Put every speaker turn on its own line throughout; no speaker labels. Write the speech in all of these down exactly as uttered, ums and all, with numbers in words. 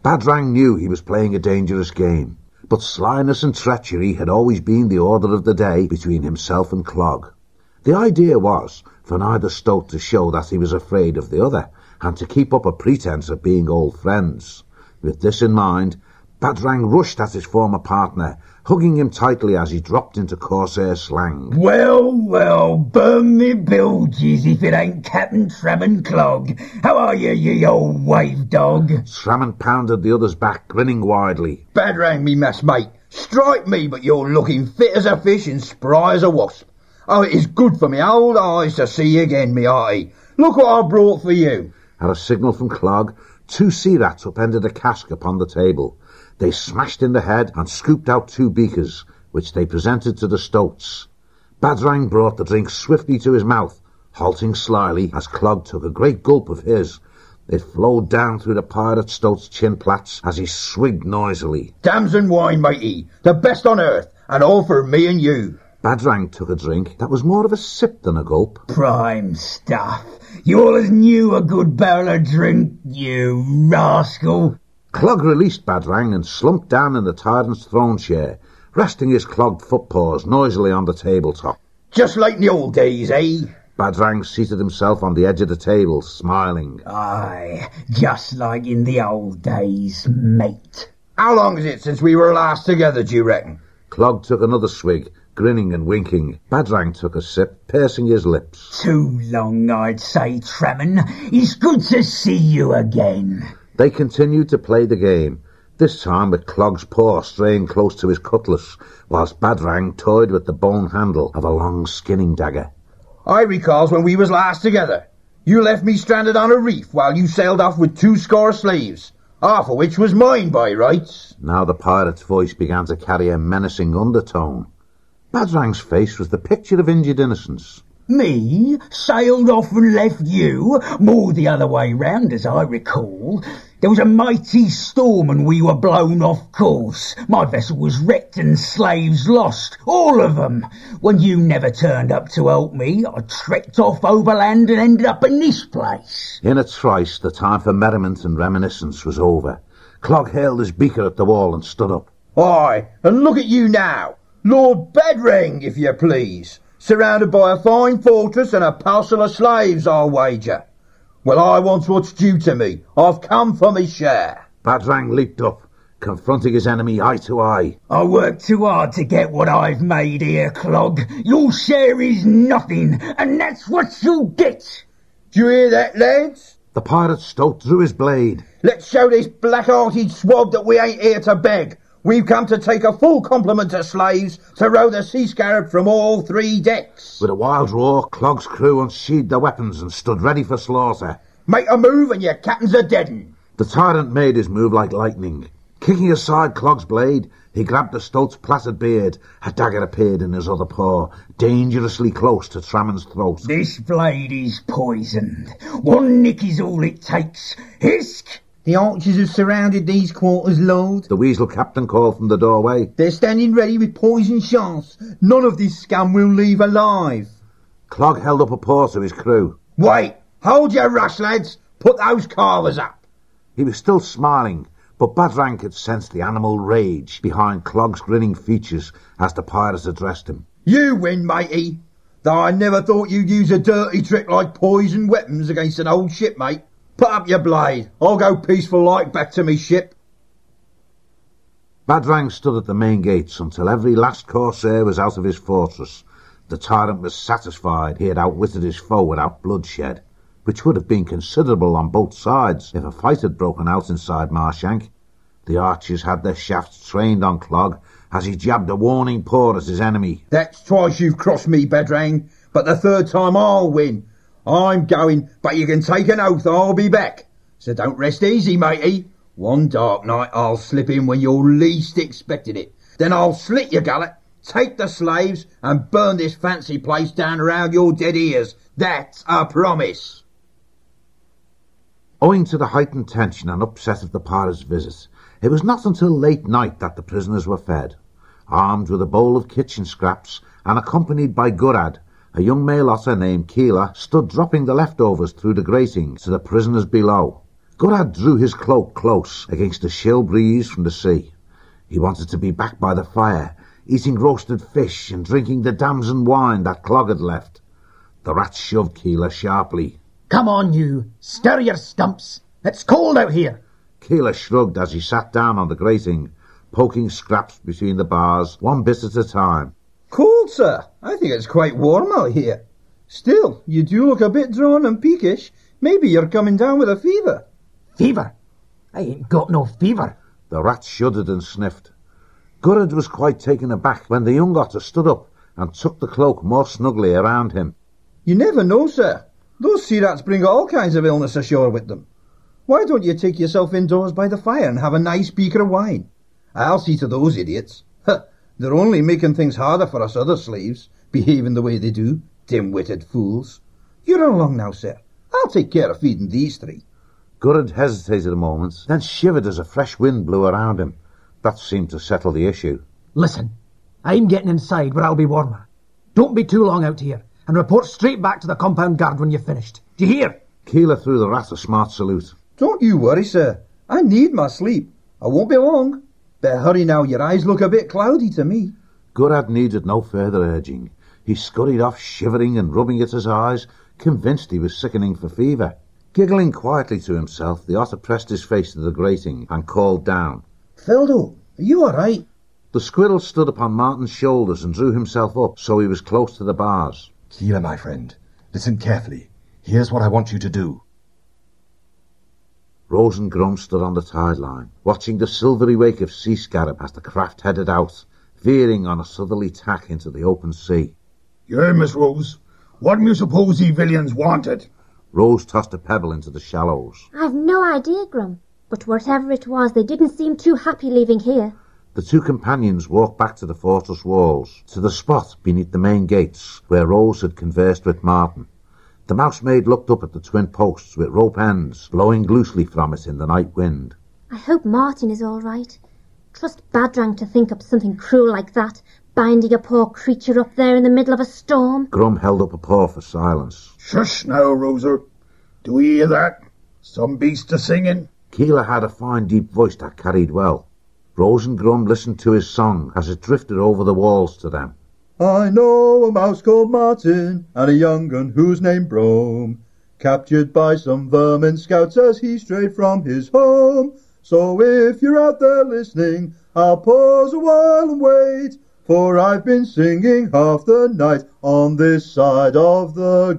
Badrang knew he was playing a dangerous game, but slyness and treachery had always been the order of the day between himself and Clog. The idea was for neither Stoat to show that he was afraid of the other, and to keep up a pretense of being old friends. With this in mind, Badrang rushed at his former partner, hugging him tightly as he dropped into Corsair slang.
Well, well, burn me bilges if it ain't Captain Tramman Clog. How are you, you old wave dog?
Tramman pounded the other's back, grinning widely.
Badrang, me messmate. Strike me, but you're looking fit as a fish and spry as a wasp. Oh, it is good for me old eyes to see you again, me hearty. Look what I brought for you.
At a signal from Clog, two sea rats upended a cask upon the table. They smashed in the head and scooped out two beakers, which they presented to the Stoats. Badrang brought the drink swiftly to his mouth, halting slyly as Clog took a great gulp of his. It flowed down through the pirate Stoat's chin plaits as he swigged noisily.
Damson wine, matey, the best on earth, and all for me and you.
Badrang took a drink that was more of a sip than a gulp.
Prime stuff. You always knew a good barrel of drink, you rascal.
Clog released Badrang and slumped down in the tyrant's throne chair, resting his clogged footpaws noisily on the tabletop.
Just like in the old days, eh?
Badrang seated himself on the edge of the table, smiling.
Aye, just like in the old days, mate.
How long is it since we were last together, do you reckon?
Clog took another swig, grinning and winking. Badrang took a sip, pursing his lips.
Too long, I'd say, Tramman. It's good to see you again.
They continued to play the game, this time with Clog's paw straying close to his cutlass, whilst Badrang toyed with the bone handle of a long skinning dagger.
I recalls when we was last together. You left me stranded on a reef while you sailed off with two score slaves, half of which was mine by rights.
Now the pirate's voice began to carry a menacing undertone. Badrang's face was the picture of injured innocence.
Me? Sailed off and left you? More the other way round, as I recall. There was a mighty storm and we were blown off course. My vessel was wrecked and slaves lost, all of them. When you never turned up to help me, I trekked off overland and ended up in this place.
In a trice, the time for merriment and reminiscence was over. Clog hailed his beaker at the wall and stood up.
Aye, and look at you now, Lord Badrang, if you please. Surrounded by a fine fortress and a parcel of slaves, I'll wager. Well, I want what's due to me. I've come for me share.
Badrang leaped up, confronting his enemy eye to eye.
I worked too hard to get what I've made here, Clog. Your share is nothing, and that's what you'll get.
Do you hear that, lads?
The pirate Stoat drew his blade.
Let's show this black-hearted swab that we ain't here to beg. We've come to take a full complement of slaves to row the Sea Scarab from all three decks.
With a wild roar, Clog's crew unsheathed their weapons and stood ready for slaughter.
Make a move and your captains are deadened.
The tyrant made his move like lightning. Kicking aside Clog's blade, he grabbed the Stoat's plaited beard. A dagger appeared in his other paw, dangerously close to Tramman's throat.
This blade is poisoned. One nick is all it takes. Hisk!
The archers have surrounded these quarters, Lord.
The weasel captain called from the doorway.
They're standing ready with poisoned shafts. None of this scum will leave alive.
Clog held up a paw to his crew.
Wait! Hold your rush, lads! Put those carvers up!
He was still smiling, but Badrang could sense the animal rage behind Clog's grinning features as the pirates addressed him.
You win, matey. Though I never thought you'd use a dirty trick like poisoned weapons against an old shipmate. Put up your blade. I'll go peaceful like back to me ship.
Badrang stood at the main gates until every last corsair was out of his fortress. The tyrant was satisfied he had outwitted his foe without bloodshed, which would have been considerable on both sides if a fight had broken out inside Marshank. The archers had their shafts trained on Clog as he jabbed a warning paw at his enemy.
That's twice you've crossed me, Badrang, but the third time I'll win. I'm going, but you can take an oath I'll be back. So don't rest easy, matey. One dark night I'll slip in when you're least expecting it. Then I'll slit your gullet, take the slaves, and burn this fancy place down around your dead ears. That's a promise.
Owing to the heightened tension and upset of the pirates' visit, it was not until late night that the prisoners were fed. Armed with a bowl of kitchen scraps and accompanied by Gurad, a young male otter named Keela stood dropping the leftovers through the grating to the prisoners below. Gurad drew his cloak close against the chill breeze from the sea. He wanted to be back by the fire, eating roasted fish and drinking the damson wine that Clog had left. The rat shoved Keeler sharply.
Come on, you. Stir your stumps. It's cold out here.
Keeler shrugged as he sat down on the grating, poking scraps between the bars, one bit at a time.
Cold, sir? I think it's quite warm out here. Still, you do look a bit drawn and peakish. Maybe you're coming down with a fever.
Fever? I ain't got no fever.
The rat shuddered and sniffed. Gurad was quite taken aback when the young otter stood up and tucked the cloak more snugly around him.
You never know, sir. Those sea rats bring all kinds of illness ashore with them. Why don't you take yourself indoors by the fire and have a nice beaker of wine? I'll see to those idiots. They're only making things harder for us other slaves, behaving the way they do, dim-witted fools. You run along now, sir. I'll take care of feeding these three.
Gurad hesitated a moment, then shivered as a fresh wind blew around him. That seemed to settle the issue.
Listen, I'm getting inside where I'll be warmer. Don't be too long out here, and report straight back to the compound guard when you've finished. Do you hear?
Keeler threw the rat a smart salute.
Don't you worry, sir. I need my sleep. I won't be long. Better hurry now, your eyes look a bit cloudy to me.
Gurad needed no further urging. He scurried off, shivering and rubbing at his eyes, convinced he was sickening for fever. Giggling quietly to himself, the otter pressed his face to the grating and called down.
Fildo, are you all right?
The squirrel stood upon Martin's shoulders and drew himself up so he was close to the bars.
Keeler, my friend, listen carefully. Here's what I want you to do.
Rose and Grum stood on the tide line, watching the silvery wake of sea scarab as the craft headed out, veering on a southerly tack into the open sea.
Yeah, Miss Rose. What do you suppose ye villains wanted?
Rose tossed a pebble into the shallows.
I've no idea, Grum, but whatever it was, they didn't seem too happy leaving here.
The two companions walked back to the fortress walls, to the spot beneath the main gates where Rose had conversed with Martin. The mousemaid looked up at the twin posts with rope ends blowing loosely from it in the night wind.
I hope Martin is all right. Trust Badrang to think up something cruel like that, binding a poor creature up there in the middle of a storm.
Grum held up a paw for silence.
Shush now, Rosa. Do we hear that? Some beast a-singing?
Keeler had a fine deep voice that carried well. Rose and Grum listened to his song as it drifted over the walls to them.
I know a mouse called Martin, and a young un who's named Brome, captured by some vermin scouts as he strayed from his home. So if you're out there listening, I'll pause a while and wait, for I've been singing half the night on this side of the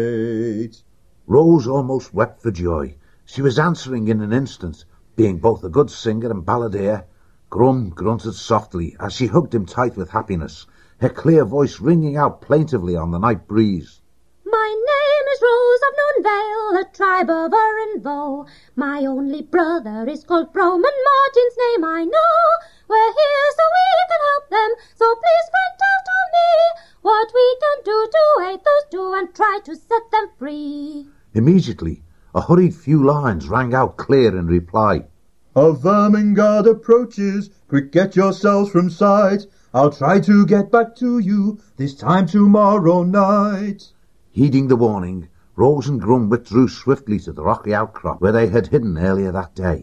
gate.
Rose almost wept for joy. She was answering in an instant, being both a good singer and balladeer. Grum grunted softly as she hugged him tight with happiness, her clear voice ringing out plaintively on the night breeze.
My name is Rose of Noonvale, a tribe of Erinvo. My only brother is called Brome, and Martin's name I know. We're here so we can help them, so please find out on me what we can do to aid those two and try to set them free.
Immediately, a hurried few lines rang out clear in reply.
A vermin guard approaches, quick get yourselves from sight. I'll try to get back to you, this time tomorrow night.
Heeding the warning, Rose and Grum withdrew swiftly to the rocky outcrop where they had hidden earlier that day.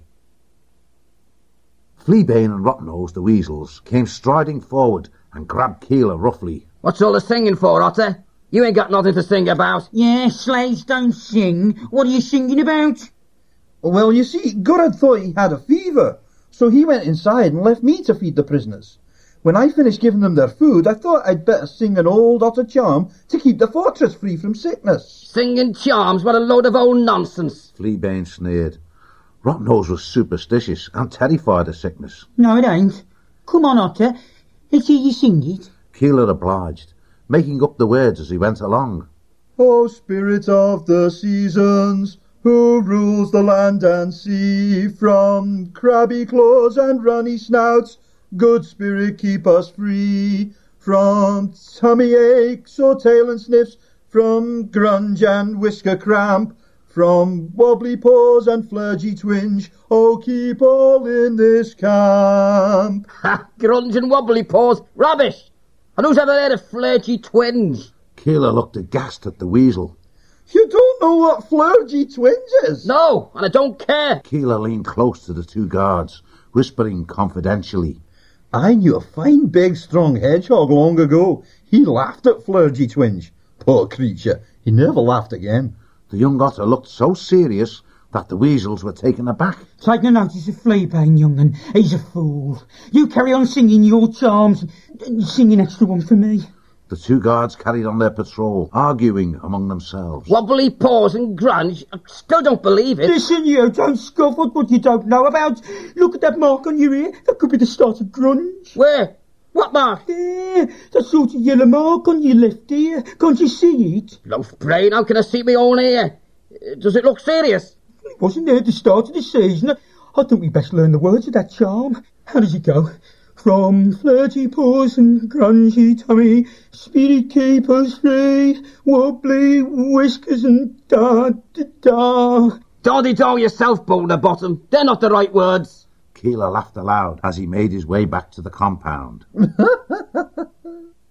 Fleabane and Rottennose, the weasels, came striding forward and grabbed Keeler roughly.
What's all the singing for, Otter? You ain't got nothing to sing about.
Yeah, slaves don't sing. What are you singing about?
Well, you see, Gurad thought he had a fever, so he went inside and left me to feed the prisoners. When I finished giving them their food, I thought I'd better sing an old otter charm to keep the fortress free from sickness.
Singing charms? What a load of old nonsense.
Fleabane sneered. Rottennose was superstitious and terrified of sickness.
No, it ain't. Come on, Otter. Let's hear you sing it.
Keeler obliged, making up the words as he went along.
O spirit of the seasons, who rules the land and sea, from crabby claws and runny snouts, good spirit, keep us free. From tummy aches or tail and sniffs, from grunge and whisker cramp, from wobbly paws and flurgy twinge, oh, keep all in this camp.
Ha! Grunge and wobbly paws? Rubbish! And who's ever heard of flurgy twinge?
Keeler looked aghast at the weasel.
You don't know what Flurgy Twinge is?
No, and I don't care.
Keeler leaned close to the two guards, whispering confidentially.
I knew a fine, big, strong hedgehog long ago. He laughed at Flurgy Twinge. Poor creature, he never laughed again.
The young otter looked so serious that the weasels were taken aback.
Take no notice of Fleabane, young un. He's a fool. You carry on singing your charms, and sing an extra one for me.
The two guards carried on their patrol, arguing among themselves.
Wobbly paws and grunge. I still don't believe it.
Listen, you, don't scoff at what you don't know about. Look at that mark on your ear. That could be the start of grunge.
Where? What mark?
There, that sort of yellow mark on your left ear. Can't you see it?
Loaf brain, how can I see my own ear? Does it look serious?
It wasn't there at the start of the season. I think we best learn the words of that charm. How does it go? From flirty paws and grungy tummy, spirit keep us free, wobbly whiskers and da-da-da.
Doddy-do yourself, Boulder Bottom. They're not the right words.
Keeler laughed aloud as he made his way back to the compound.